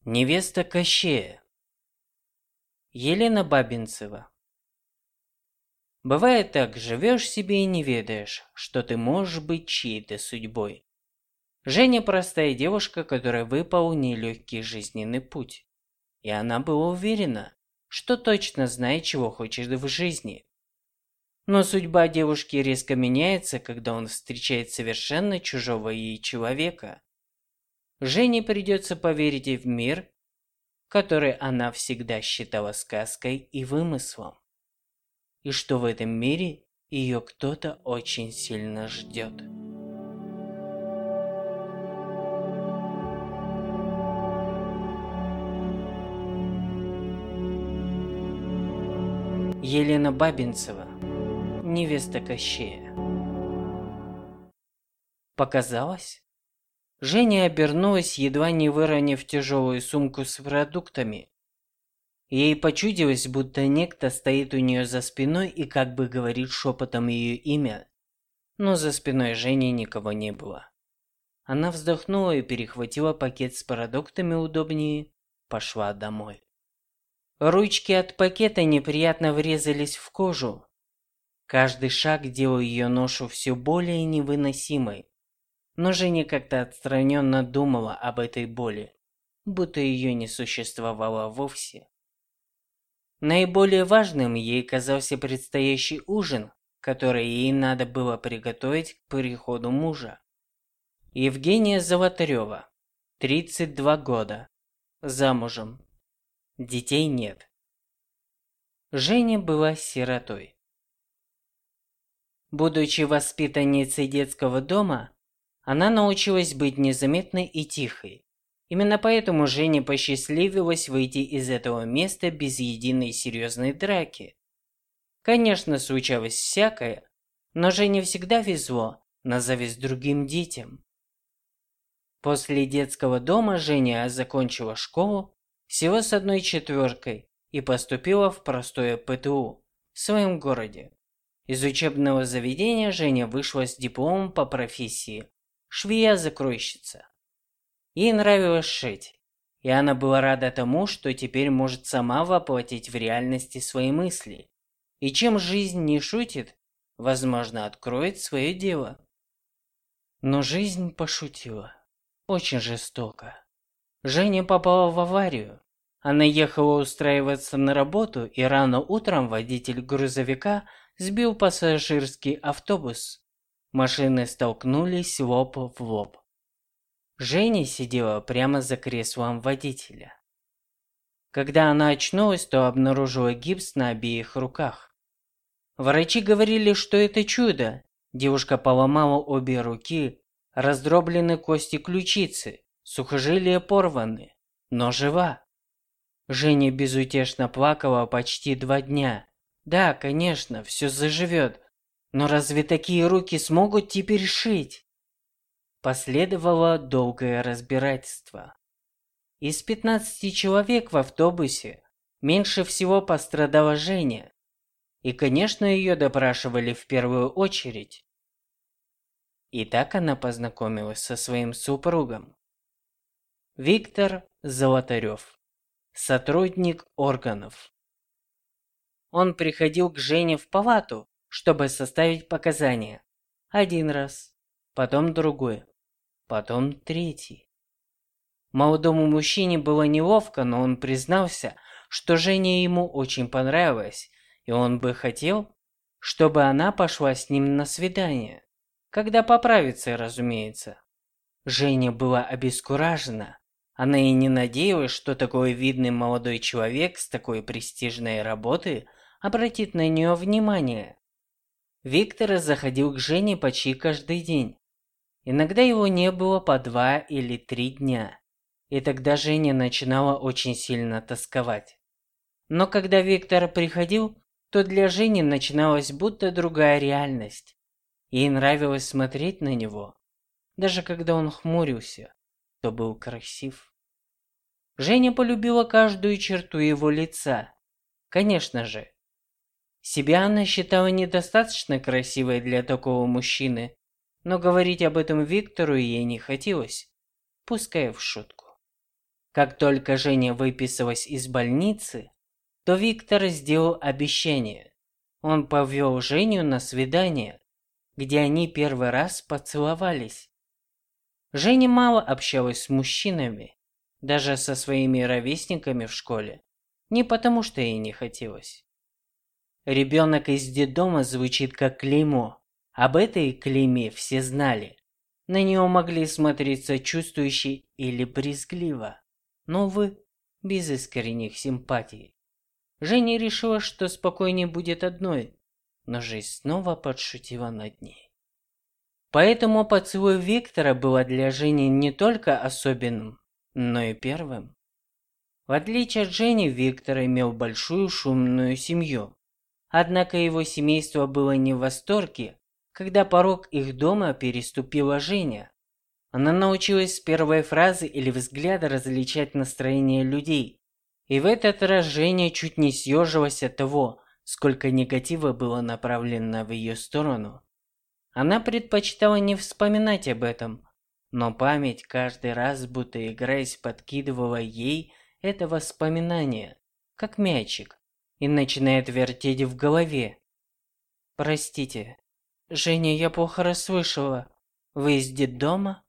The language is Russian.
Невеста Кощея. Елена Бабинцева. Бывает так, живешь себе и не ведаешь, что ты можешь быть чьей-то судьбой. Женя простая девушка, которая выпал нелегкий жизненный путь. И она была уверена, что точно знает, чего хочет в жизни. Но судьба девушки резко меняется, когда он встречает совершенно чужого ей человека. Жене придется поверить в мир, который она всегда считала сказкой и вымыслом. И что в этом мире ее кто-то очень сильно ждет. Елена Бабинцева. Невеста Кощея. Показалось? Женя обернулась, едва не выронив тяжелую сумку с продуктами. Ей почудилось, будто некто стоит у нее за спиной и как бы говорит шепотом ее имя. Но за спиной Жени никого не было. Она вздохнула и перехватила пакет с продуктами удобнее, пошла домой. Ручки от пакета неприятно врезались в кожу. Каждый шаг делал ее ношу все более невыносимой. Но Женя как-то отстраненно думала об этой боли, будто ее не существовало вовсе. Наиболее важным ей казался предстоящий ужин, который ей надо было приготовить к приходу мужа. Евгения Золотарева, 32 года, замужем, детей нет. Женя была сиротой. Будучи воспитанницей детского дома, она научилась быть незаметной и тихой. Именно поэтому Жене посчастливилось выйти из этого места без единой серьезной драки. Конечно, случалось всякое, но Жене всегда везло на зависть другим детям. После детского дома Женя закончила школу всего с 1,4 и поступила в простое ПТУ в своем городе. Из учебного заведения Женя вышла с дипломом по профессии швея-закройщица. Ей нравилось шить, и она была рада тому, что теперь может сама воплотить в реальности свои мысли. И чем жизнь не шутит, возможно, откроет свое дело. Но жизнь пошутила. Очень жестоко. Женя попала в аварию. Она ехала устраиваться на работу, и рано утром водитель грузовика сбил пассажирский автобус. Машины столкнулись лоб в лоб. Женя сидела прямо за креслом водителя. Когда она очнулась, то обнаружила гипс на обеих руках. Врачи говорили, что это чудо. Девушка поломала обе руки, раздроблены кости ключицы, сухожилия порваны, но жива. Женя безутешно плакала почти 2 дня. Да, конечно, все заживет. Но разве такие руки смогут теперь шить? Последовало долгое разбирательство. Из 15 человек в автобусе меньше всего пострадала Женя. И, конечно, ее допрашивали в первую очередь. И так она познакомилась со своим супругом. Виктор Золотарев, сотрудник органов. Он приходил к Жене в палату, чтобы составить показания. 1 раз, потом другой, потом 3. Молодому мужчине было неловко, но он признался, что Женя ему очень понравилась, и он бы хотел, чтобы она пошла с ним на свидание. Когда поправится, разумеется. Женя была обескуражена. Она и не надеялась, что такой видный молодой человек с такой престижной работы обратит на нее внимание. Виктор заходил к Жене почти каждый день. Иногда его не было по 2 или 3 дня. И тогда Женя начинала очень сильно тосковать. Но когда Виктор приходил, то для Жени начиналась будто другая реальность. Ей нравилось смотреть на него. Даже когда он хмурился, то был красив. Женя полюбила каждую черту его лица. Конечно же. Себя она считала недостаточно красивой для такого мужчины, но говорить об этом Виктору ей не хотелось, пускай в шутку. Как только Женя выписалась из больницы, то Виктор сделал обещание. Он повел Женю на свидание, где они первый раз поцеловались. Женя мало общалась с мужчинами, даже со своими ровесниками в школе, не потому что ей не хотелось. Ребенок из детдома звучит как клеймо. Об этой клейме все знали. На нее могли смотреть сочувствующе или брезгливо, но, увы, без искренних симпатий. Женя решила, что спокойнее будет одной, но жизнь снова подшутила над ней. Поэтому поцелуй Виктора был для Жени не только особенным, но и первым. В отличие от Жени, Виктор имел большую шумную семью. Однако его семейство было не в восторге, когда порог их дома переступила Женя. Она научилась с первой фразы или взгляда различать настроение людей. И в этот раз Женя чуть не съежилась от того, сколько негатива было направлено в ее сторону. Она предпочитала не вспоминать об этом, но память каждый раз, будто играясь, подкидывала ей это воспоминание, как мячик, и начинает вертеть в голове. «Простите, Женя, я плохо расслышала. Вы из детдома?»